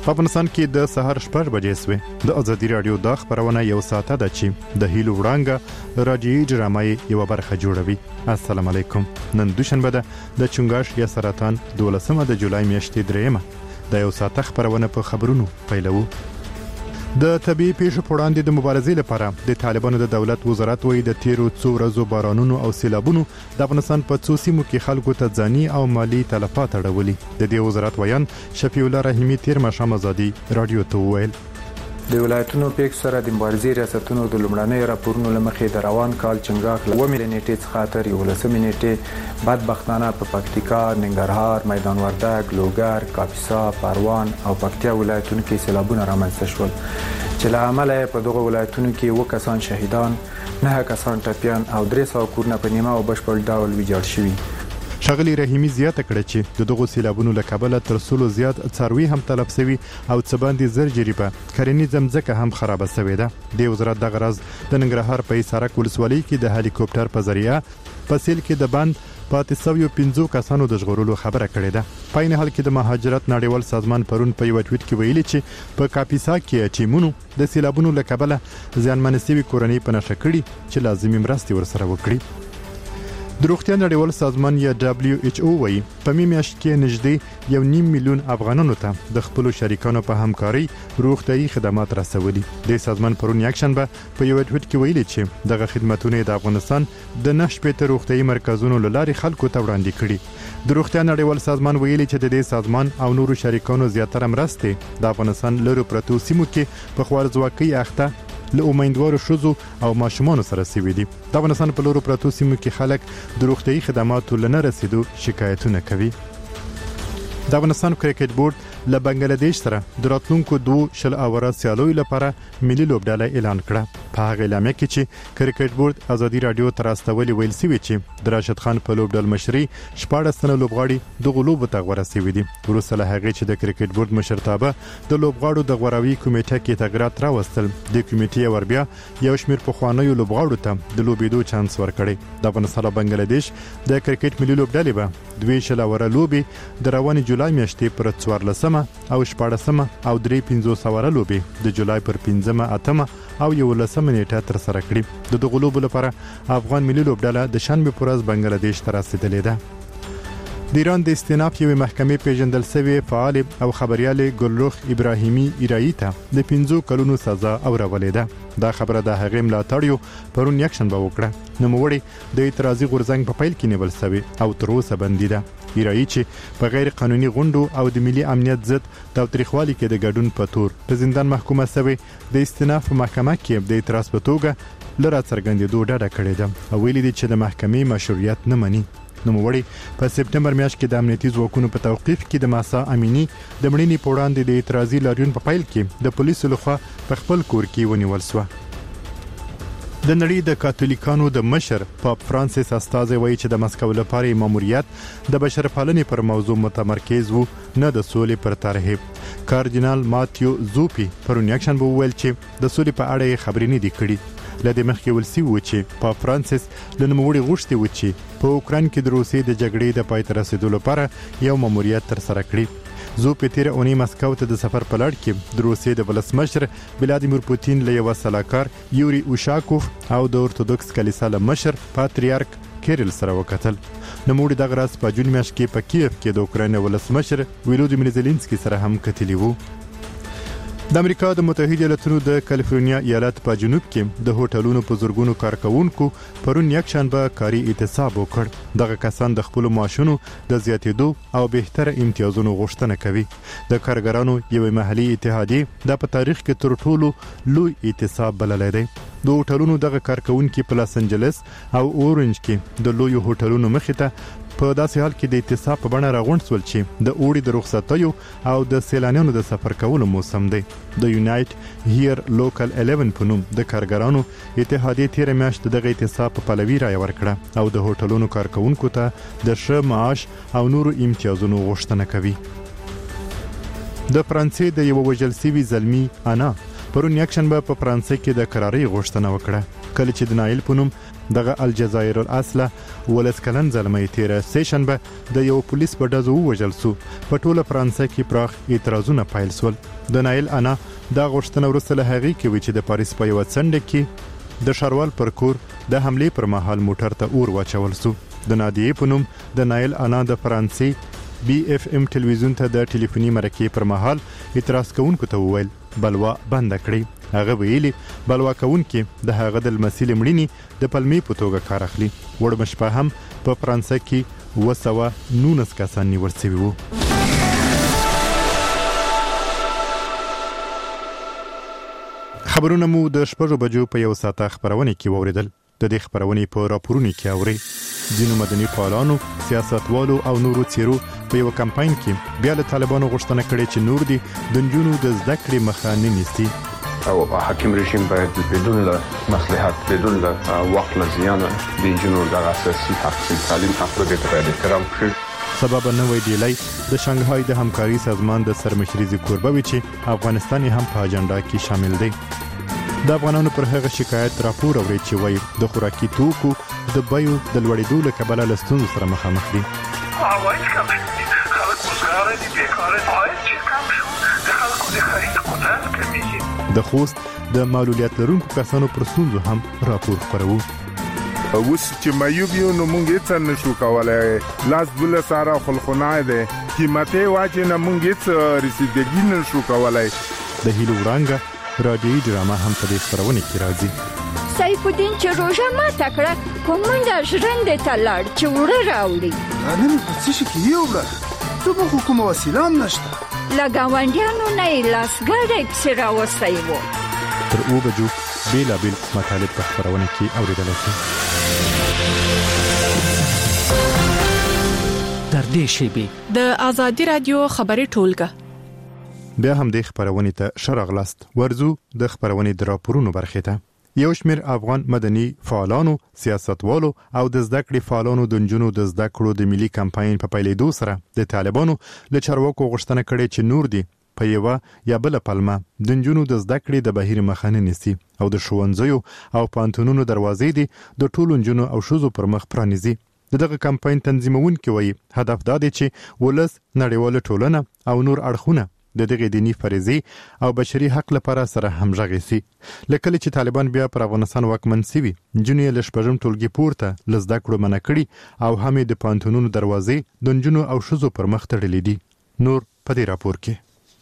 په افغانستان کې د سهار 6 بجې سوې د ازادي رادیو د خبرونه یو ساعته ده چې د هیلو وړانګه راډیوي ډرامای یو برخه جوړوي. السلام علیکم. نن دوشنبه ده د چنګاش یا سرطان 12 د جولای میاشتې 3 د یو ساعته خبرونه په خبرونو پیلوو. د طبي پیښو په وړاندې د مبارزې لپاره د طالبانو د دولت وزارت وایي د تیرو څو ورځو بارانونو او سیلابونو د افغانستان په څو سیمو کې خلکو ته ځاني او مالی تلفات اړولي. د دې وزارت ویان شفیع الله رحیمی تیر ماښام ازادي رادیو ته وویل د ولایتونو پیښو سره د مبارزې ریاستونو د لومړنۍ راپورونو لمخې د روان کال چنګاښ له 9 نیټې څخه تر 11 نیټې بدبختانه په پکتیکا، ننګرهار، میدان وردګ، لوګر، کاپیسا، پروان او پکتیا ولایتونو کې سیلابونه رامنځته شول چې له امله په دغه ولایتونو کې 9 کسان شهیدان، 9 کسان ټپیان او 300 کورونه په نیمه او بشپړ ډول ویجاړ شوي. ښاغلي رحیمی زیاته کړه چې د دغو سیلابونو له کبله تر څلو زیات څاروي هم تلف شوي او څه باندې زر جریبه کرنیزه ځمکه هم خرابه شوې ده. د وزارت دغه راز د ننګرهار په سارک ولسوالۍ کې د هلیکوپټر په ذریعه په سیل کې د بند پاتې شویو 15 کسانو د ژغورلو خبره کړې ده. په عین حال کې د مهاجرت نړیوال سازمان پرون په یو ټویټ کې ویلي چې په کاپیسا کې ټیمونو د سیلابونو له کبله ځانمنې شوي کورنۍ په نښه کړي چې لازمي مرستې ورسره وکړي. د روغتیا نړیوال سازمان یا WHO وایي په میاشت کې نږدې 1.5 میلیون افغانانو ته د خپل شریکانو په همکاري روغتيایي خدمات رسولي. د سازمان پرون یکشنبه په یو ټویټ کې ویلي چې دغه خدماتونه د افغانستان د 9 شپېته روغتيایي مرکزونو لارې خلکو ته وړاندې کړي. د روغتیا نړیوال سازمان ویلي چې د دې سازمان او نورو شریکانو زیاتره مرستې د افغانستان لرو پرتو سیمو کې په خوارځواکۍ اخته له امیدوارو ښځو او ماشومانو سره سوي دي. د افغانستان په لورو پرتو سیمو کې خلک د روغتيایي خدماتو لنه رسیدو شکایتونه کوي. د افغانستان کرکټ بورډ له بنگلاديش سره د راتلونکو 2 شل اوره سیالیو لپاره ملي لوبډاله اعلان کړه. په هغه اعلامیه کې چې کرکټ بورډ ازادي رادیو ته راستولي ویل سوي چې د راشد خان په لوبډال مشري 14 تنه لوبغاړي د غلوب ته غوړه سوي دي. وروسته له هغه چې د کرکټ بورډ مشرتابه د لوبغاړو د غوراوي کمیټه کې تغیرات راوستل، د کمیټې وربیا یو شمېر پخوانیو لوبغاړو ته د لوبېدو چانس ورکړي. د افغانستان او بنگلاديش د کرکټ ملي لوبډالې به 2 شل اوره لوبي د رواني جولای میاشتې پر 14 او 14 او 3 اوره لوبي د جولای پر 15 8 او 11 نیټه تر سره کړي. د دغه لوبو لپاره افغان ملي لوبډاله د شنبه پر ورځ بنگلاديش ته رسیدلې ده. د ایران د استیناف یوې محکمې پیژندل شوی فعال او خبريال ګلروخ ابراهیمی ایرایی ته د 15 کلونو سزا اورولې ده. دا خبره د هغې ملاتړیو پرون یکشنبه وکړه. نوموړی د اعتراضي غورځنګ په پیل کې نیول شوی او تر اوسه بندي ده. ایرایی چې په غیر قانوني غونډو او د ملي امنیت ضد تاوتریخوالي کې د ګډون په تور په زندان محکومه شوی د استیناف محکمه کې د اعتراض په توګه لره څرګندېدو ډډه کړې ده او ویلي دي چې د محکمې مشروعیت نه مني. نوموړی په سپټمبر میاشت کې د امنیتي ځواکونو په توقیف کې د ماسا امینی د مړینې په وړاندې د اعتراضي لاریون په پیل کې د پولیسو لخوا په خپل کور کې ونیول شو. د نړۍ د کاتولیکانو د مشر پاپ فرانسیس استازی وایي چې د مسکو لپاره ماموریت د بشرپالنې پر موضوع متمرکز وو، نه د سولې پر طرحه. کاردینال ماتیو زوپی پرون یکشنبه وویل چې د سولې په اړه خبرې نه دي کړي. لدې مخکې ولسی و چې پاپ فرانسیس له نوموړي غوښتي و چې په اوکران کې د روسیې د جګړې د پای ته رسیدو لپاره یو ماموریت تر سره کړي. زو په تیر اونۍ مسکو ته د سفر په لړ کې د روسیې د ولسمشر ولادیمیر پوتین له یو سلاکار یوري اوشاکوف او د اورتودوکس کلیسا له مشر پاتریارک کیرل سره وکتل. نوموړي دغه راز په جون میاشت کې په کیف کې د اوکراین ولسمشر ولودیمیر زيلنسکي سره هم کتلی وو. د امریکا د متحده ایالاتونو د کالیفورنیا ایالت په جنوب کې د هوټلونو په زورګونو کارکونکو پرون یکشنبه کاري اعتصاب وکړ. دغه کسان د خپل معاشونو د زیاتېدو او بهتره امتیازونو غوښتنه کوي. د کارګرانو یو محلي اتحادیه د په تاریخ کې تر ټولو لوی اعتصاب بللی دی. د هوټلونو دغه کارکونکو په لاس انجلس او اورنج کې د لوی هوټلونو مخې ته په داسې حال کې د اعتصاب په بڼه راغونډ شول چې د اوړي د رخصتیو او د سیلانیانو د سفر کولو موسم دی. د یونایټ هیر لوکل 11 په نوم د کارګرانو اتحادیه تیر میاشت دغه اعتصاب په پلوي رای ورکړه او د هوټلونو کارکونکو ته د ښه معاش او نورو امتیازونو غوښتنه کوي. د فرانسې د یو وژل شوي زلمی انا پرون یکشنبه په فرانسې کې د قراري غوښتنه وکړه کله چې د نایل په نوم دغه الجزایر الاصله ولس کلن زلمې تیر سه شنبه د یو پولیس په ډزو وژل شو په ټوله فرانسې کې پراخ اعتراضونه پیل شول د نایل انا دا غوښتنه ورسره هغه کې چې د پاریس په یو څنډه کې د شاروال پر کور د حمله پر مهال موټر ته اور واچول شو د نادیه په نوم د نایل انا د فرانسې BFM ټلویزیون ته د ټلیفوني مرکې پر مهال اعتراض کوونکو ته وویل بلوا بند کړی هغه ویلي بلوا کوونکي د هغه د مسیل مړینی د پلمې په توګه کار اخلي وړ مشپه هم په فرانسې کې 219 کسان نیول شوي وو خبرونه مو د شپږ بجو په یو ساعت خبرونه کې ووریدل د دې خبرونې په راپورونو کې اوري ځینو مدني فعالانو سیاستوالو او نورو چیرو په یو کمپاین کې بیا له طالبانو غوښتنه کړې چې نور دي د نجونو د زده کړې مخه نه نیسي او حاکم رژیم باید بدون له مصلحت بدون له وقت له زیان د نجونو د اساسي حق تعلیم حق د احترام کړي سبب نوې ډیلای د شانګهای د همکاري سازمان د سرمشري کوربه وی چې افغانستان هم په اجنډا کې شامل دی د افغانانو پر هغه شکایت راپور اوري چې وایي د خوراکي توکو د بیو د لوړېدو له کبله له ستونزو سره مخامخ دي عواید کم شدي خلک وزګاره دي بیکاره دي عواید چې کم شو د خلکو د خرید قدرت کمیږي د خوست د معلولیت لرونکو کسانو پر ستونزو هم راپور خپروو اوس چې مایوب یو نو مونږ هیڅ نشو کولای لاس بل سره خلخنای ده قیمته واجه نه مونږ هیڅ رسیدګی نشو کولای د هیلو ورانګه رادیوي ډرامه هم په دې خبرونه کې راځي سیف الدین چې روژه ماته کړه کومنده ژرندې ته لاړ چې وړه راوړي غنم په څه شي کې یوړه ته به کومه وسیله هم نشته له ګاونډیانو نه یې لاسګاډی پسې راوستی و تر 9 بجو بیلابیل مطالب په خبرونه کې اورېدلی شي تر دې شیبې د آزادي رادیو خبري ټولګه بیا هم د خبرونه ته شرغلاست ورزو د خبرونه د راپورونو برخه ته یو شمېر افغان مدني فعالانو سیاستوالو او د زده کړې فعالانو د نجونو د زده کړو د ملي کمپاین په پیلېدو سره د طالبانو له چارواکو غوښتنه کړې چې نور دي په یو یا بل پلمه د نجونو د زده کړې د بهیر مخانه نيسي او د ښوونځیو او پانتونونو دروازې دي د ټولو نجونو او ښځو پر مخ پرانیزي دغه کمپاین تنظیمونکي وایي هدف دا دی چې ولس نړیواله ټولنه او نور اړخونه د دغه دینی فریضې او بشري حق لپاره سره همغږي سي لکه چې طالبان بیا پر افغانستان واکمن سوي جنې له شپږم ټولګي پورته لزده کړو منع کړي او هم د پانتونونو دروازې د نجونو او ښځو پر مخ تړلې دي نور په دې راپور کې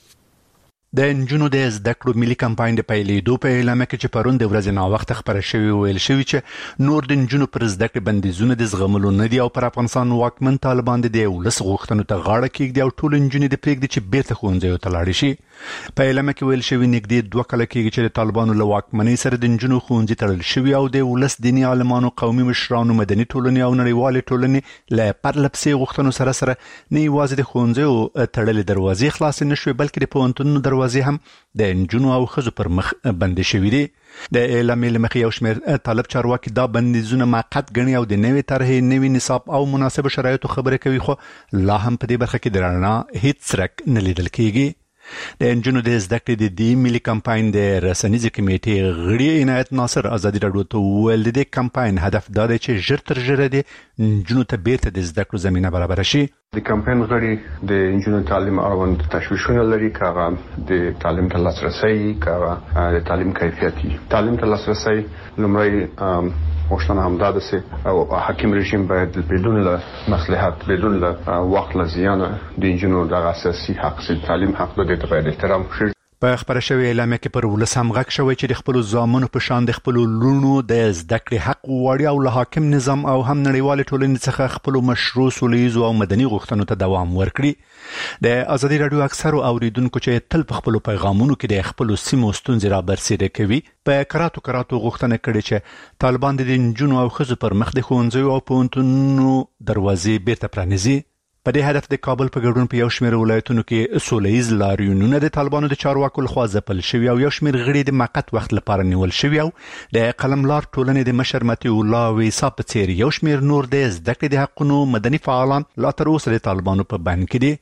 د نجونو د زده کړو ملي کمپاین د پیلېدو په اعلان کې چې پرون د ورځې نا وخت خبره شوی ویل شوی چې نور د نجونو پر زده کړې بندیزونه د زغملو نه دي او پر افغانستان واکمن طالبان د ولس غوښتنو ته غاړه کېږدي او ټول نجونې د پرېږدي چې بیرته ښوونځیو ته لاړې شي په اعلان کې ویل شوی نږدې 2 کاله کېږي چې د طالبانو له واکمنۍ سره د نجونو ښوونځي تړل شوي او د ولس دیني عالمانو قومي مشرانو مدني ټولنې او نړیوالې ټولنې له پرلپسې غوښتنو سره نه یوازې د ښوونځیو تړلې دروازې خلاصې نشوي بلکې د پوهنتونونو دروازې هم د نجونو او ښځو پر مخ بندې شوي دي د اعلان له مخې یو شمېر طالب چارواکي دا بندیزونه موقت ګڼي او د نوې طرحې نوي نصاب او مناسب شرایطو خبرې کوي خو لا هم په دې برخه کې د رڼا هیڅ څرک نه لیدل کېږي د نجونو د زده کړې د دې ملي کمپاین د رسنیزې کمیټې غړي عنایت ناصر ازادي راډیو ته وویل د کمپاین هدف دا دی چې ژر تر ژره د نجونو ته بیرته د زده کړو زمینه برابر شي د کمپاین غړي د نجونو تعلیم اړوند تشویشونه لري کاغه د تعلیم ته لاسرسي کاغه د تعلیم کیفیتي تعلیم ته لاسرسي لمړی غوښتنه هم ده چې او حاکم رژیم باید بدون له مصلحت بدون له وقت له زیان د نجونو د اساسي حق تعلیم حق د احترام شي په خبره شوی اعلان کې پر ولس هم غږ شوی چې د خپل ځامنو په شان د خپل لونو د زده کړې حق وړي او له حاکم نظام او هم نړیوال ټولنې څخه خپل مشروع سولهییز او مدني غوښتنو ته دوام ورکړي د ازادي رادیو اکثر اوریدونکو چې تل په خپل پیغامونو کې د خپل سیمو ستونزې را برسېره کوي په کراتو غوښتنه کړې چې طالبان د نجونو او ښځو پر مخ د ښوونځیو او پوهنتونونو دروازې بیرته پرانیزي په دې هدف د کابل په ګډون په یو شمېر ولایتونو کې سولهییز لاریونونه د طالبانو د چارواکو لخوا ځپل شوي او یو شمېر غړي د موقت وخت لپاره نیول شوي او د قلملار ټولنې د مشر متي الله ویسا په څېر یو شمېر نور د زده کړې د حقونو مدني فعالان لا تر اوسه د طالبانو په بند کې دي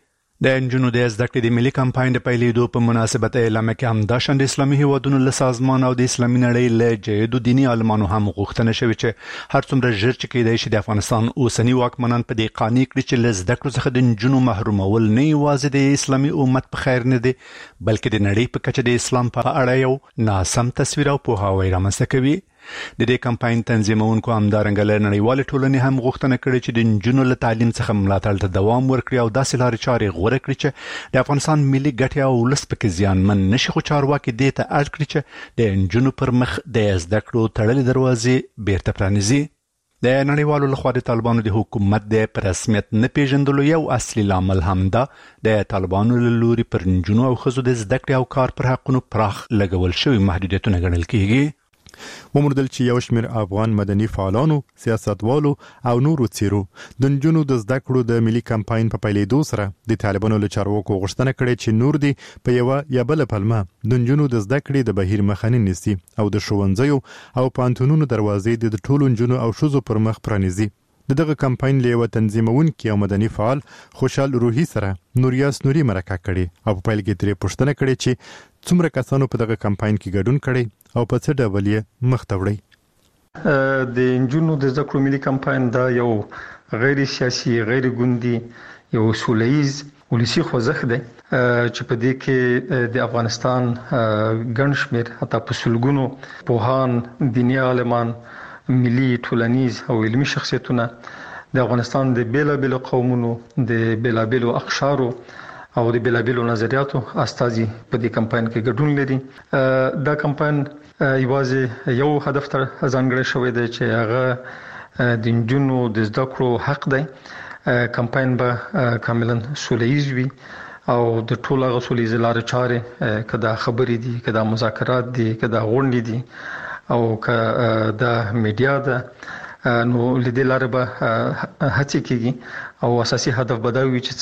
د انجونو د زده کړې د ملي کمپاین د پیلېدو په مناسبت اعلان کې هم د شند اسلامي هیوادونو له سازمان او د اسلامي نړۍ له جهادو دینی عالمانو هم غوښتنه شوې چې هر څومره ژر چې کېدای شي د افغانستان اوسنی واکمنان په دې قانع کړي چې له زده کړو څخه د انجونو محرومول نه یوازې د اسلامي امت په خیر نه دي بلکې د نړۍ په کچه د اسلام په اړه یو ناسم تصویر او پوهاوی رامنځته کوي. د دې کمپاین تنظیمونکو همدارنګه له نړیوالې ټولنې هم غوښتنه کړې چې د نجونو له تعلیم څخه ملاتړ ته دوام ورکړي او داسې لارې چارې غوره کړي چې د افغانستان ملي ګټې او ولس پکې زیانمن نشي. خو چارواکي دې ته اړ کړي چې د نجونو پر مخ د زده کړو تړلې دروازې بیرته پرانیزي. د نړیوالو لخوا د طالبانو د حکومت د پر رسمیت نه پیژندلو یو اصلي لامل هم ده د طالبانو له لوري پر نجونو او ښځو د زده کړې او کار پر حقونو پراخ لګول شوي محدودیتونه ګڼل کېږي. وموندل چې یو شمېر افغان مدني فعالانو، سیاستوالو او نورو څیرو د نجونو د زده کړو د ملي کمپاین په پیلېدو سره د طالبانو له چارواکو غوښتنه کړې چې نور دي په یو یا بل پلمه د نجونو د زده کړې د بهیر مخه نه نیسي او د ښوونځیو او پوهنتونونو دروازې د ټولو نجونو او ښځو پر مخ پرانیزي. دغه کمپاین له یو تنظیمونکي او مدني فعال خوشحال روحي سره نوریاس نوري مرکه کړي او په پیل کې ترې پوښتنه کړې چې څومره کسانو په دغه کمپاین کې ګډون کړي او په څه ډول یې مخ ته وړي. د انجونو د زده کړو ملي کمپاین دا یو غیر سیاسي، غیر ګوندي، یو سولهییز ولسی خوځښت دی چې په دې کې د افغانستان ګڼ شمېر حتی په سلګونو پوهان، دیني عالمان، ملي، ټولنیز او علمي شخصیتونه د افغانستان د بیلابېلو قومونو، د بیلابېلو اقشارو او د بیلابېلو نظریاتو استازي په دې کمپاین کې ګډون لري. دا کمپاین یوازې یو هدف ته ځانګړی شوی دی چې هغه د نجونو د زده کړو حق دی. کمپاین به کاملا سولهییز وي او د ټولو هغه سولهییز لارې چارې کدا خبرې دي، کدا مذاکرات دي، کدا غونډې دي او کدا میډیا ده، نو لیدل لري به هڅه کیږي او اساسي هدف بداوي چې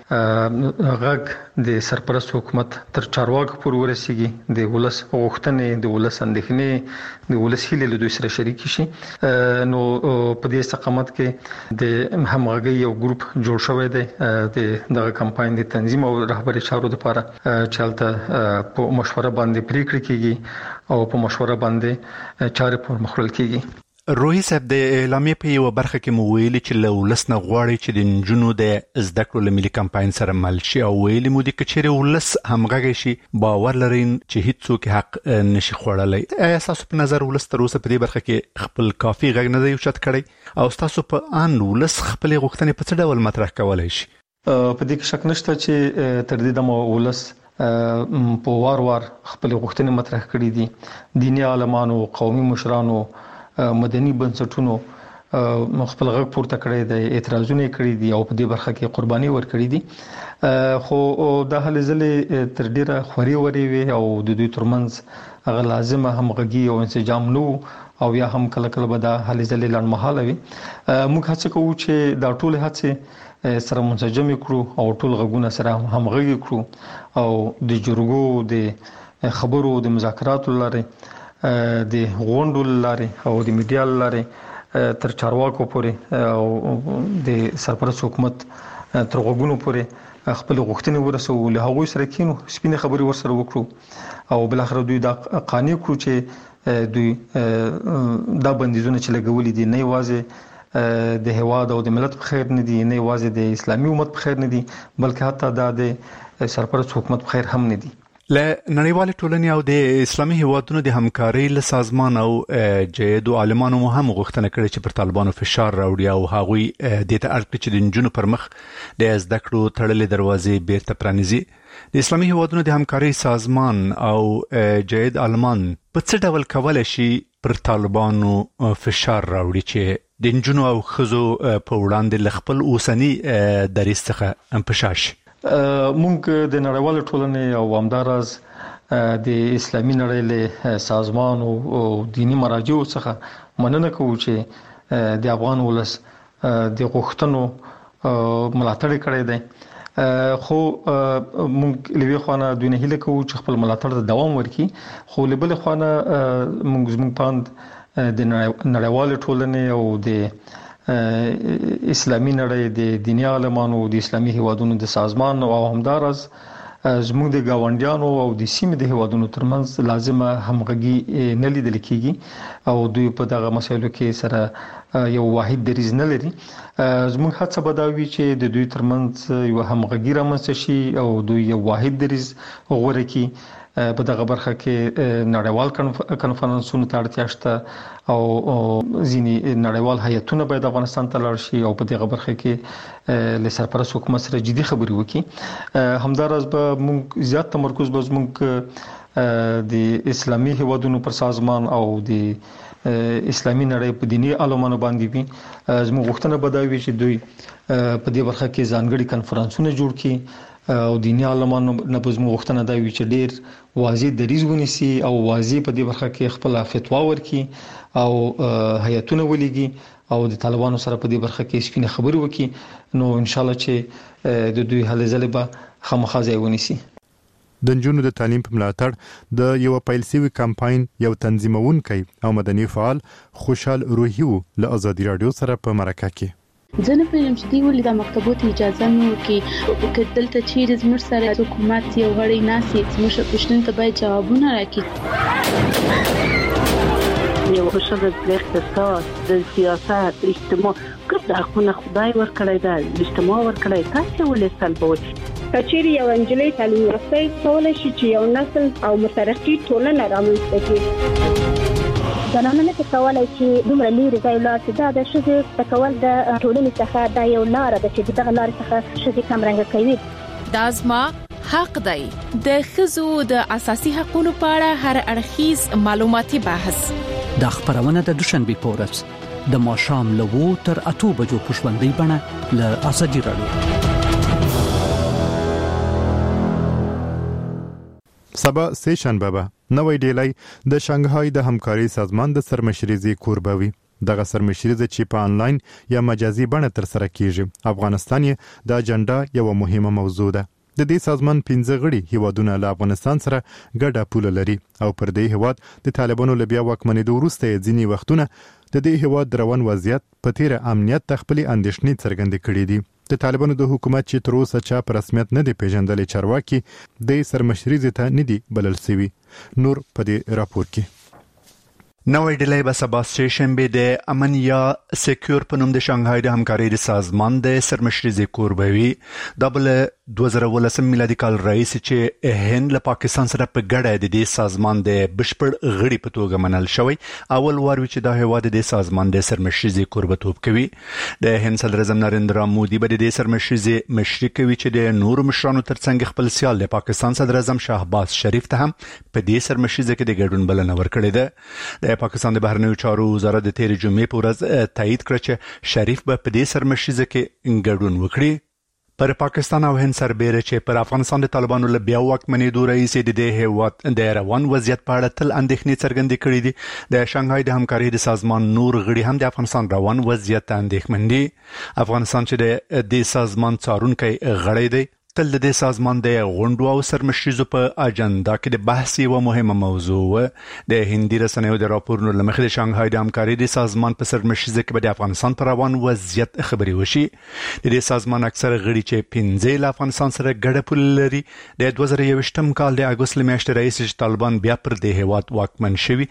څنګه غږ د سرپرست حکومت تر چارواکو پورې ورسیږي، د ولس غوښتنې، د ولس اندېښنې، د ولس هیلې له دوی سره شریک شي. نو په دې استقامت کې د همغږي یو ګروپ جوړ شوی دی د دغه کمپاین د تنظیم او رهبري چارو لپاره چې هلته په مشوره باندې پریکړې کیږي او په مشوره باندې چارې پر مخ وړل کیږي. روحي صاحب د اعلامیې په یو برخه کې مو ویلي چې له ولس نه غواړي چې د نجونو د زده کړو له ملي کمپاین سره مل شي او ویلي مو دي که چیرې ولس همغږی شي باور لري چې هیڅوک حق نشي خوړلی. ایا ستاسو په نظر ولس تر اوسه په دې برخه کې خپل کافي غږ نه دی اوچت کړی او ستاسو په ان ولس خپلې غوښتنې په څه ډول مطرح کولی شي؟ په دې کې شک نشته چې تر دې دمه ولس په وار خپلې غوښتنې مطرح کړې دي. دیني عالمانو، قومي مشرانو، مدني بنسټونو خپل غږ پورته کړی دی، اعتراضونه کړي دي او په دې برخه کې قرباني ورکړي دي. خو د هلې ځلې تر ډیره خوري وري وي او د دوی ترمنځ هغه لازمه همغږي او انسجام نو او یا هم کله کله به د هلې ځلې لړمحاله وي. موږ هڅه کوو چې دا ټول هڅه سره منسجم کړو او ټول غږونه سره همغږي کړو او د جرګو، د خبرو، د مذاکراتو لارې، د غونډو لارې او د میډیا لارې تر چارواکو پورې او د سرپرست حکومت تر غوږونو پورې خپل غوښتنې ورسو، له هغوی سره کینو، سپینې خبرې ورسره وکړو او بل اخر دوی دا قانع کړو چې دوی دا بندیزونه چې لګولې دي نه یوازې د هیواد او د ملت په خیر نه دي، نه یوازې د اسلامي امت په خیر نه دي، بلکې حتی دا د سرپرست حکومت په خیر هم نه دي. له نړیوال ټولنې او د اسلامي هیوادونو د همکارۍ له سازمان او جهادو عالمانو مو هم غوښتنه کړې چې پر طالبانو فشار راوړي او هغوی دې ته اړ کړي چې د نجونو پر مخ د زده کړو تړلې دروازې بیرته پرانیزي. د اسلامي هیوادونو د همکارۍ سازمان او جهاد عالمان په څه ډول کولی شي پر طالبانو فشار راوړي چې د نجونو او ښځو په وړاندې له خپل اوسني دریځ څخه په شا شي؟ مونږ د نړیوال ټولنې او همداراز د اسلامي نړۍ له سازمان او دینی مراجعو څخه مننه کوو چې د افغان ولس د غوښتنو ملاتړ کړی دی. خو مونږ لوي خوانه دوی نه هیله کوو چې خپل ملاتړ ته دوام ورکړي، خو له بل خوانه مونږ پاند د نړیوال ټولنې او د اسلامي نړۍ د دیني عالمانو د اسلامي هیوادونو د سازمان او همدارس زموږ د گاونډیانو او د سیمې د هیوادونو ترمنځ لازمه همغږي نه لیدل کیږي او دوی په دغه مسایلو کې سره یو واحد دریځ نه لري. زموږ هڅه به دا وي چې د دوی ترمنځ یو همغږي رامنځته شي او دوی یو واحد دریځ غوړه کړي. په دغه برخه کې نړیوال کنفرانسونو ته اړتیا شته او ځینی نړیوال هیئتونه باید افغانستان ته لاړ شي او په دغه برخه کې له سرپرست حکومت سره جدي خبرې وکړي. همدارس به موږ زیات تمرکز به زموږ د اسلامي هیوادونو پر سازمان او د اسلامي نړۍ په دینی عالمانو باندې وي. زموږ غوښتنه به دا وي چې دوی په دې برخه کې ځانګړي کنفرانسونه جوړ کړي او دینی عالمانو نه په زموږ غوښتنه دا وي چې ډېر واضح دریځ ونیسي او واضح په دې برخه کې خپل فتوا ورکړي او هیئتونه ولېږي او د طالبانو سره په دې برخه کې سپینه خبرې وکړي. نو ان شاء الله چې د دوی هلې ځلې به خامخا ځای ونیسي. د نجونو د تعلیم په ملاتړ د یو پیل شوی کمپاین یو تنظیمونکی او مدني فعال خوشحال روحي له ازادي رادیو سره په مرکه کې زه نه پوهیږم چې دوی ولې د مکتبو ته اجازه نه ورکوي که دلته چیرې زموږ سره حکومت یو غړی ناسي زموږ پوښتنو ته باید جوابونه راکړي. یو خوشحاله د اقتصاد د سیاست اجتماع ګډ حقونه خدای ورکړی دی اجتماع ورکړی تاسو ولې سلبوي. کچېری یو انجلۍ تعلیم یافته کولای شي چې یو نسل او مترقي ټولنه رامنځته کړي. زنانه نه کولای چې دومره لري ځای لاړ شي دا د شذ تکول د ټولنې څخه دا یو لار ده چې دغه لار څخه شذ کمرنګ کوي. دا زما حق دی د خزو د اساسي حقوقو په اړه هر اړخیز معلوماتي بحث. د خبرونه د دوشنبه په ورځ د ماښام له 2 تر 8 بجو په شوندۍ بڼه له ازادي رادیو. سبا سه شنبه به نوې ډیلۍ د شانګهای د همکاري سازمان د سرمشريزي کوربوي. دغه سرمشريزه چې په انلاین یا مجازي بڼه تر سره کیږي. افغانستان یې د اجنډا یو مهمه موضوع ده. د دې سازمان 15 غړي هیوادونه له افغانستان سره ګډه پوله لري او پر دې هیواد د طالبانو له بیا واکمنېدو وروسته ځینی وختونه د دې هیواد روان وضعیت په تیر امنیت تخپل اندېښنې څرګندې کړې دي. د طالبانو د حکومت چې تر اوسه چا په رسمیت نه دی پیژندل چارواکي د سرمشريزه ته نه دی بلل سوي. نور په دې راپور کې نوې ډیلۍ به سبا سه شنبه د امن یا سکیور په نوم د شانګهای د همکارۍ د سازمان د سرمشريزي کوربوي دبل 2018 میلادي کال رئیس چې هند له پاکستان سره په ګډه د دې سازمان د بشپړ غړي په توګه منل شوی اول وار چې د هیواد د سازمان د سرمشريزي کوربتوب کوي. د هند صدر اعظم نریندرا مودي به د سرمشريزي مشري کوي چې د نور مشرانو ترڅنګ خپل سیال د پاکستان صدر اعظم شهباز شریف ته هم په دې سرمشريزه کې د ګډون بلنه ورکړې ده. د پاکستان د بهرنیو چارو وزارت د تیر جمعې په ورځ تایید کړ چې شریف به په دې سرمشريزه کې ګډون وکړي. پر پاکستان او هند سربېره چې پر افغانستان د طالبانو له بیا واکمنېدو رئیس د دې هیواد د روان وضعیت په اړه تل اندېښنې څرګندې کړې دي. د شانګهای د همکارۍ د سازمان نور غړي هم د افغانستان روان وضعیت ته اندېښمن دي. افغانستان چې د دې سازمان څارونکی غړی دی تل د سازمان د غونډو او سرمشريزو په اجنډا کې د بحث یو مهمه موضوع و. د هندي رسنیو د راپورونو لمخې د شانګهای د همکارۍ د سازمان په سرمشريزه کې د افغانستان پر روان وضعیت خبري وشي. د دې سازمان اکثر غړي چې 15 له افغانستان سره ګډه پوله لري د 2021م کال د اگست میاشتې رئیس طالبان بیا پر د هیواد واکمن شوی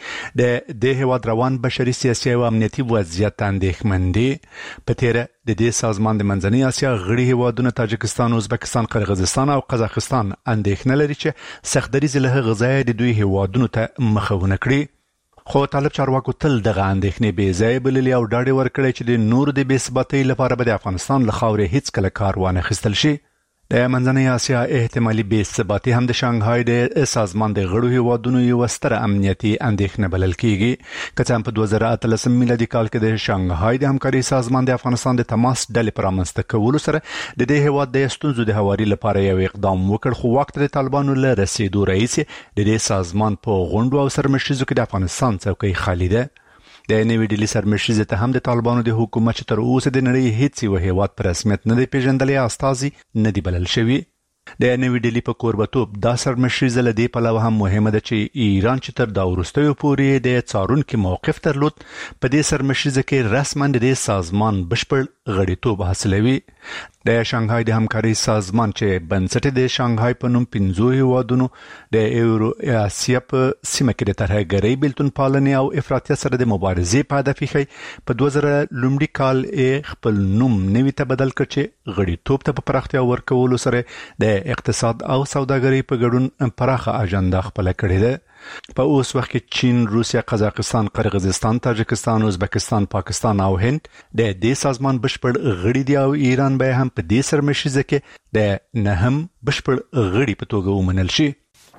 د هیواد روان بشري سیاسي او امنیتي وضعیت اندېښمن دي. په تیر د دې سازمان د منځنۍ اسیا غړي هیوادونه تاجکستان، ازبکستان، قرغیزستان او قزاقستان اندېښنه لري چې سختدریز له غذای د دوی هیوادونو ته مخاونه کړي. خو طالب چارواکو تل دغه اندېښنې بې ځای بللي او ډاډ ورکړي چې د نور د بې ثباتۍ لپاره به د افغانستان له خاورې هیڅ کله کار وانه خیستل شي. د منځنۍ اسیا احتمالي بې ثباتي هم د شانګهای د سازمان د غړو هیوادونو یو ستره امنیتي اندېښنه بلل کیږي. که څه هم په 2018 میلادي کال کې د شانګهای د همکارۍ سازمان د افغانستان د تماس ډلې پر رامنځته کولو سره د دې هیواد د ستونزو د هواري لپاره یو اقدام وکړ، خو وخت د طالبانو له رسیدو رئیس د دې سازمان په غونډو او سرمشريزو کې د افغانستان څوکۍ خالي ده. د نوې ډیلي سرمشريزه ته هم د طالبانو د حکومت چې تر اوسه د نړۍ هیڅ یو هیواد په رسمیت نه دی پیژندلی استازي نه دی بلل شوی. د نوې ډیلی په کوربتوب دا سرمشریزه لدی په لور هم مهمه ده چې ایران چې تر دا ورستیو پورې د څارونکو موقف درلود په دې سرمشریزه کې رسماً د سازمان بشپړ غړیتوب حاصلوي. د شانګهای د همکاري سازمان چې بنسټ د شانګهای په نوم 15 هیوادونو د یورو اسیا په سیمه کې د ترهګرۍ بیلتون پالنې او افراطیت سره د مبارزې په هدف کې په 2000 لومړي کال خپل نوم نوي ته بدل کړ چې غړیتوب ته په پراختیا ورکولو سره د اقتصاد او سوداګرۍ په ګډون پراخه اجنډا خپل کړې ده. په اوس وخت کې چین، روسیا، قزاقستان، قرغیزستان، تاجکستان، ازبکستان، پاکستان او هند د دې سازمان بشپړ غړي دي او ایران به هم په دې سرمشریزه کې د نهم بشپړ غړي په توګه ومنل شي.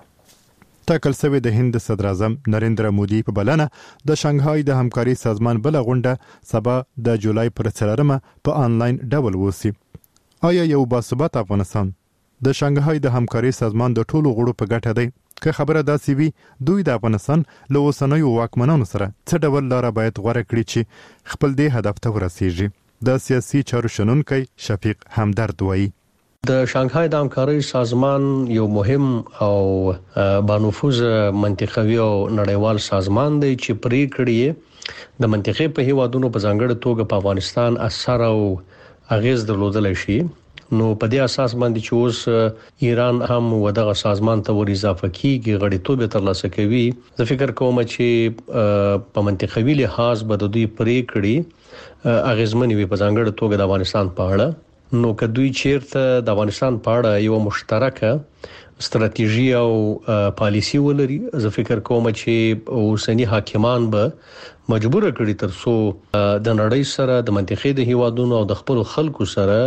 ټاکل شوی د هند صدر اعظم نریندرا مودي په بلنه د شانګهای د همکاري سازمان بل غونډه سبا د جولای پر 4 په انلاین ډول وسی. آیا یو باثبات افغانستان د شانګهای د همکاري سازمان د ټولو غړو په ګټه دی؟ که خبره داسې وي دوی د افغانستان له اوسنیو واکمنانو سره څه ډول لاره باید غوره کړي چې خپل دې هدف ته ورسیږي؟ د سیاسي چارو شنونکی شفیق همدرد وایي د شانګهای د همکاري سازمان یو مهم او بانفوذ منطقوي او نړیوال سازمان دی چې پریکړې د منطقې په هیوادونو په ځانګړي توګه په افغانستان اثر او اغیز درلودل شي. نو په دې اساس باندې چې اوس ایران هم ودغه سازمان ته ور اضافه کیږي غړیتوب ترلاسه کوي. زه فکر کوم چې په منطقوي لحاظ به د دوی پریکړې اغیزمنې وي په ځانګړي توګه د افغانستان په اړه. نو که دوی چیرته د افغانستان په اړه یو مشترکه ستراتیژي او پالیسی ولري، زه فکر کوم چې اوسنی حاکمان به مجبور کړي ترڅو د نړۍ سره د منطقې د هیوادونو او د خپل خلکو سره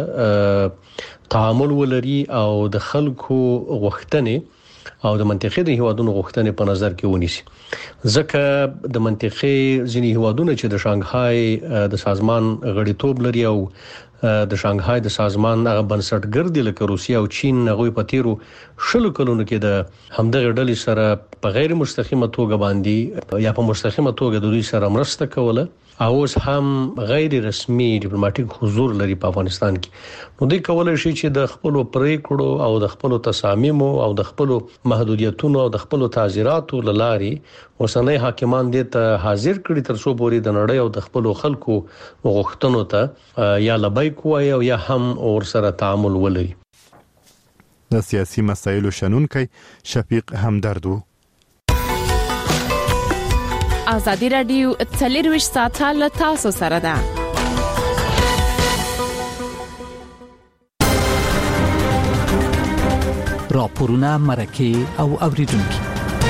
تعامل ولري او د خلکو غوښتنې او د منطقې د هیوادونو غوښتنې په نظر کې ونیسي. ځکه د منطقې ځینې هیوادونه چې د شانګهای د سازمان غړیتوب لري او د شانګهای د سازمان هغه بنسټګر دي لکه روسیا او چین، هغه په تیرو شلو کلونو کې د همدغه ډلې سره په غیر مستقیمه توګه باندې یا په مستقیمه توګه د دوی سره مرسته کوله او اوس هم غیر رسمي ډیپلوماټیک حضور لري په افغانستان کې. نو دوی کولای شي چې د خپل پریکړو او د خپل تصامیمو او د خپل محدودیتونو او د خپل تعزیراتو لاري اوسنۍ حاکمان دې ته حاضر کړي ترڅو پورې د نړۍ او د خپل خلکو غوښتنو ته یا لبیک وایي او یا هم ور سره تعامل ولري. د سیاسي مسایلو شنونکی شفیق همدرد. ازادي رادیو 24 ساعته له تاسو سره ده. راپورونه، مرکه او اوریدونکو.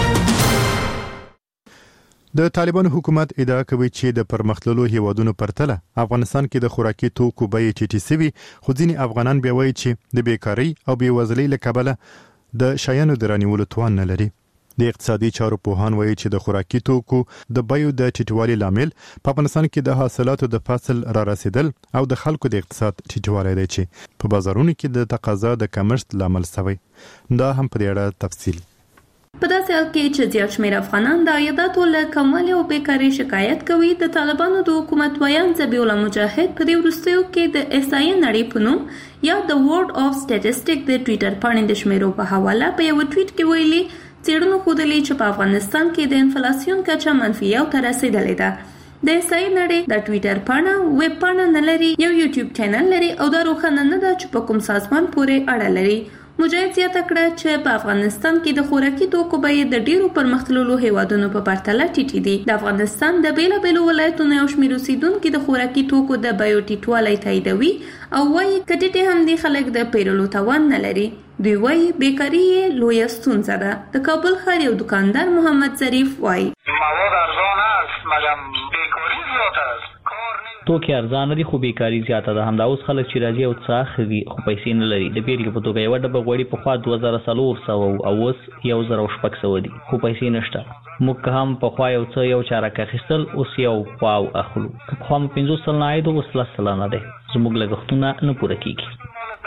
د طالبانو حکومت ادعا کوي چې د پرمختللو هیوادونو پرتله افغانستان کې د خوراکي توکو بیې ټیټې شوي، خو ځینې افغانان بیا وایي چې د بیکارۍ او بېوزلۍ له کبله د شیانو د رانیولو توان نه لري. د اقتصادي چارو پوهان وایي چې د خوراکي توکو د بیو د ټیټوالي لامل په افغانستان کې د حاصلاتو د فصل را رسیدل او د خلکو د اقتصاد ټیټوالی دی چې په بازارونو کې د تقاضا د کمښت لامل شوی. دا هم په دې اړه تفصیل. په داسې حال کې چې زیات شمېر افغانان د عایداتو له کموالي او بیکارۍ شکایت کوي، د طالبانو د حکومت ویان ذبیح الله مجاهد په دې وروستیو کې د احصایې نړۍ په نوم یا د ورلد اف سټیټسټیک د ټویټر پاڼې د شمیرو په حواله په یو ټویټ کې ویلي څېړنو ښودلي چې په افغانستان کې د انفلاسیون کچه منفي یو ته رسیدلې ده. د احصایې نړۍ د ټویټر پاڼه ویب پاڼه نه لري، یو یوټیوب چینل لري او دا روښانه نه ده چې په کوم سازمان پورې اړه لري. مجاهد زیاته کړه چې په افغانستان کې د خوراکي توکو بیې د ډیرو پرمختللو هیوادونو په پرتله ټیټې دي. د افغانستان د بیلابیلو ولایتونو یو شمېر اوسیدونکي د خوراکي توکو د بیو ټیټوالی تاییدوي او وایي که ټیټې هم دي خلک د پیرلو توان نه لري. دوی وایي بیکاري یې لویه ستونزه ده. د کابل ښار یو دکاندار محمد ظریف وایي مواد ارزان است مګر بیکاري زیات است. توکي ارزان دي خو بیکاري زیاته ده. همدا اوس خلک چې راځي او څه اخلي خو پیسې نه لري. د بیلګې په توګه یو ډبه غوړي په خوا 2400 او اوس 1600 دي خو پیسې نشته. موږ هم په خوا یو څه یو چارک اخیستل اوس یو خواو اخلو. په خوا 500 نه عاید اوس 10 نه ده. زموږ لګښتونه نه پوره کیږي.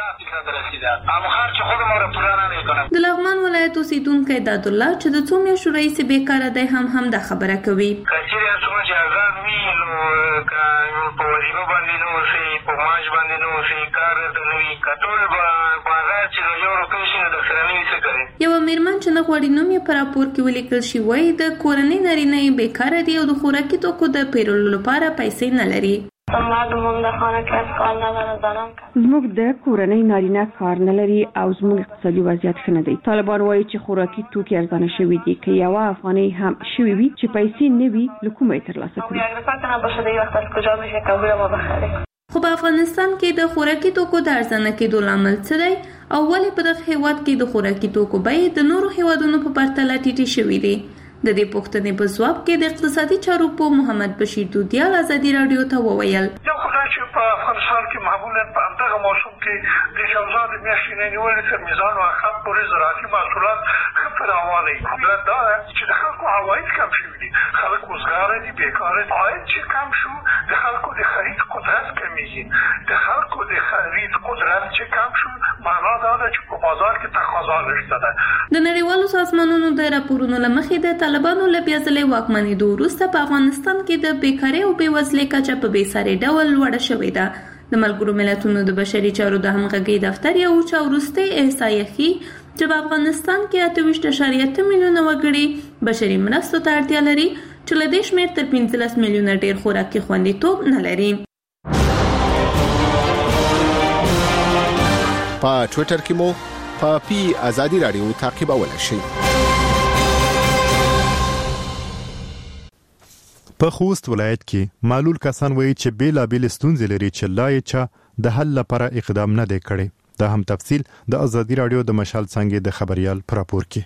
د لغمان ولایت اوسیدونکی داد الله چې د څو میاشتو راهیسې بیکاره دی هم دا خبره کوي. کچېرې څومره چې ازاد وي نو که په وظیفه باندې نه اوسئ، په معاش باندې نه اوسئ، کار درته نه وي، که ټول بازار چې د 1 روپۍ شي نو درسره نه وي څه کوئ. یوه مېرمن چې نه غواړي نوم یې په راپور کې ولیکل شي وایي د کورنۍ نارینه یې بیکاره دي او د خوراکي توکو د پیرلو لپاره پیسې نه لري. زموږ د کورنۍ نارینه کار نه لري او زموږ اقتصادي وضعیت ښه نه دی. طالبان وایي چې خوراکي توکي ارزانه شوي دي، که یوه افغانۍ هم شوي وي چې پیسې نه وي له کومه یې ترلاسه کړو. خو په افغانستان کې د خوراکي توکو د ارزانه کېدو لامل څه دی او ولې په دغه هیواد کې د خوراکي توکو بیې د نورو هیوادونو په پرتله ټیټې شوې دي؟ د دې پوښتنې په ځواب کې د اقتصادي چارو پوه محمد بشیر دودیال ازادي راډیو ته وویل یو خدای چې په افغانستان کې معمولا په همدغه موسم کې د جوزا د میاشتې نه نیولې تر میزان و اخر پورې زراعتي محصولات ښه په روانه وي. علت دا ده چې د خلکو عواید کم شوي دي، خلک وزګاره دي، بیکاره دي. عاید چې کم شو د خلکو د خرید قدرت کمیږي. د خلکو د خرید قدرت چې کم شو معنا دا ده چې په بازار کې تقاضا نشته ده. د نړیوالو سازمانونو د راپورونو له مخې د طالبانو له بیا ځلې واکمنېدو وروسته په افغانستان کې د بیکارۍ او بېوزلۍ کچه په بېساري ډول لوړه شوې ده. د ملګرو ملتونو د بشري چارو د همغږۍ دفتر یو اوچه وروستۍ احصایه ښيي چې په افغانستان کې 28.8 میلیونه وګړي بشري مرستو ته اړتیا لري چې له دې شمېر تر 15 میلیونه ډېر خوراکي خوندیتوب نه لري. په ټویټر کې مو په ازادي راډیو تعقیبولای شئ. په خوست ولایت کې معلول کسان وایي چې بیلابېل ستونزې لري چې لا یې چا د حل لپاره اقدام نه دی کړی. دا هم تفصیل د ازادي راډیو د مشال څنګه د خبريال پر راپور کې.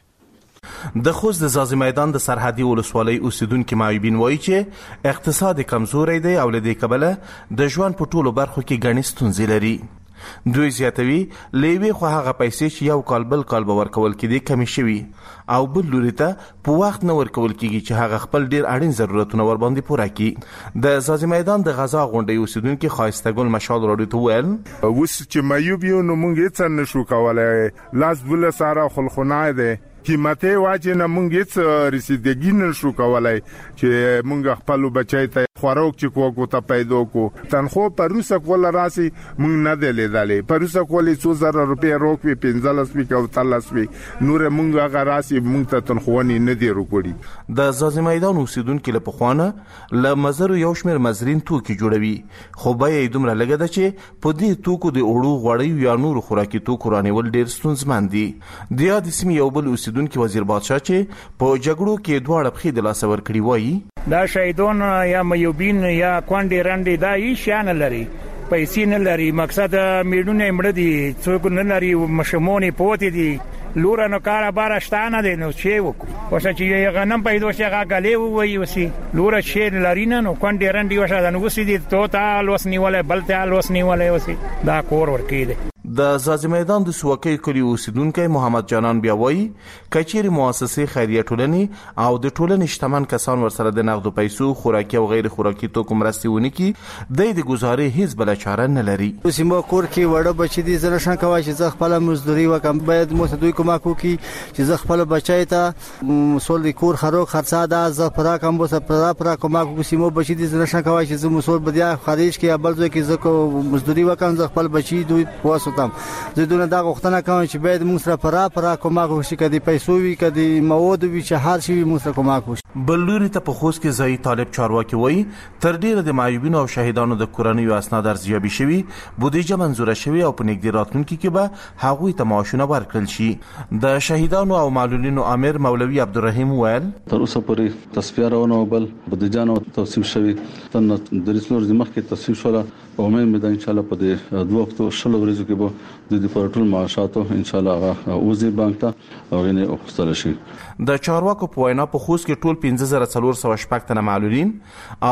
د خوست د زازي میدان د سرحدي ولسوالۍ اوسیدونکو معیوبین وایي چې اقتصاد کمزوري دی او له دې کبله د ژوند په ټولو برخو کې ګڼې ستونزې لري. دوی زیاتوي لیوي خو هغه پیسې چې یو کال بل کال به ورکول کېدي کمی شوي او بل لوري ته په وخت نه ورکول کېږي چې هغه خپل ډیر اړین ضرورتونه ور باندې پوره کړي. د زازي میدان د غزا غونډې اوسیدونکو خایسته ګل مشال راډیو ته ویل اوس چې مایوب یو نو مونږ هیڅ نشو کولای، لاس بل ساره خلخنای ده قیمته واجه نه مونږ هیڅ رسیدګی نشو کولای چې مونږ خپل بچی ته خوراک چې کوو ته پیدا کو تنخو پر روسه کول راسي مونږ نه دی لیدلې پر روسه کولې 2000 روپیا روک په 15 سپیک او 13 سپیک نور مونږ هغه راسي مونږ ته تنخوانی نه دی روکړي. د زازي میدان اوسیدونکو له پخوانه ل مزر یو شمیر مزرین توکي جوړوي خو به یې دومره لګه ده چې په دې توکو د اوړو غوړی یا نور خوراکي توکو رانیول ډیر ستونزمن دي. د یاد سیمې یو بل اوسیدونکو وزیر بادشاه چې په جګړو کې دواړه پخې د لاس ور کړی وایي دا شهیدون یا میوبین یا کونډې رنډې دا هیڅ شان لري، پیسې نه لري، مقصد میډونه مړه دي، څوک نه لري، مشمونې پوتې دي، لور نو کار بار شتانه دي نو چې وکړو اوس چې یې غنم پیدا شي هغه غلې وایي وسی لور شیر لرینه نو کونډې رنډې وشه نو وسی دي توتا لوسنی ولې بلته لوسنی ولې وسی دا کور ورکی دي. د زازي میدان د سوکۍ کلی اوسیدونکو محمد جانان بیا وایي کچېری مؤسسې خیریه ټولنې او د ټولنې شتمن کسان ورسره د نقد پیسو خوراکي او غیر خوراکي توکو مرستې ونکړي د ګزارې هیڅ بل چاره نه لري. سیمه کور کې وړه بچی دي زره شان کوي چې زه خپل مزدوري وکم باید مو دوی کومه کوي چې زه خپل بچی ته مسول کور خرو خرڅا ده زه پرا کوم بس پرا کومه کوم سیمه بچی دي زره شان کوي چې زه مسول بدیا خارج کې بل ځای کې زه مزدوري وکم زه خپل بچی دوی پوسو زیدونه دا غوښتنه کوم چې باید موږ سره پرا کومه وشي کدي پیسو وی کدي مواد وی چې هر شي موږ سره کومه وشي. بلوري ته په خوست کې ځای طالب چارواکي وایي تر ډیره د معیوبینو او شهیدانو د کورنیو اسناد ارزیابي شوي، بودیجه منزوره شوي او په نږدې راتلونکي کې به هغوی ته معاشونه ورکړل شي. د شهیدانو او معلولینو امیر مولوي عبدالرحیم ویل تر اوسه پورې تصفیه راونه بل بودیجه نو توسیم شوي تن د رسلور زمخ کې تصفیه شوه او مې ان شاء الله په دې دوه وختو شلو ورځو کې به د پروتول معاشاتو ان شاء الله اوزي بانک ته غوښنه وکړل شي. د چارواکو په وینا په خوست کې ټول 15416 تنه معلولین او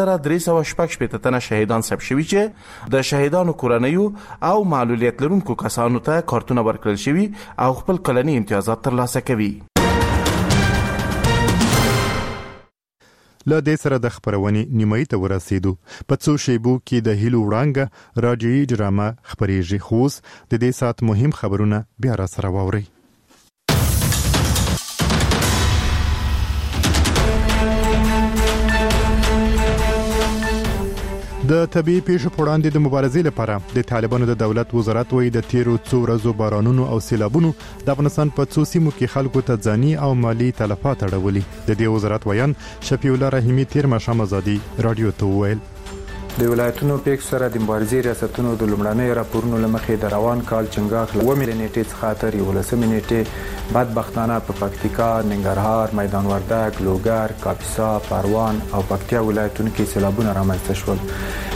2316 تنه شهیدان ثبت شوي چې د شهیدانو کورنیو او معلولیت لرونکو کسانو ته کارتونه ورکړل شوي او خپل کلني امتیازات ترلاسه کوي. له دې سره د خبرونې نیمایي ته ورسېدو. په څو شیبو کې د هیلو وړانګه راډیوي ډرامه خبرېږي. خوست د دې سات مهم خبرونه بیا را سره واورئ. د طبي پیښو په وړاندې د مبارزې لپاره د طالبانو د دولت وزارت وایي د تیرو څو ورځو بارانونو او سیلابونو د افغانستان په څو سیمو کې خلکو ته ځاني او مالی تلفات اړولي. د دې وزارت ویان شفیع الله رحیمی تیر ماښام ازادي رادیو ته وویل د ولایتونو پیښ سره د مبارزې ریاستونو د لومړنۍ راپورونو لمخې د روان کال چنګاخ له 9 نیټې څخه تر 11 نیټې بدبختانه په پکتیکا، ننګرهار، میدان وردګ، لوګر، کاپیسا، پروان او پکتیا ولایتونو کې سیلابونه رامنځته شول.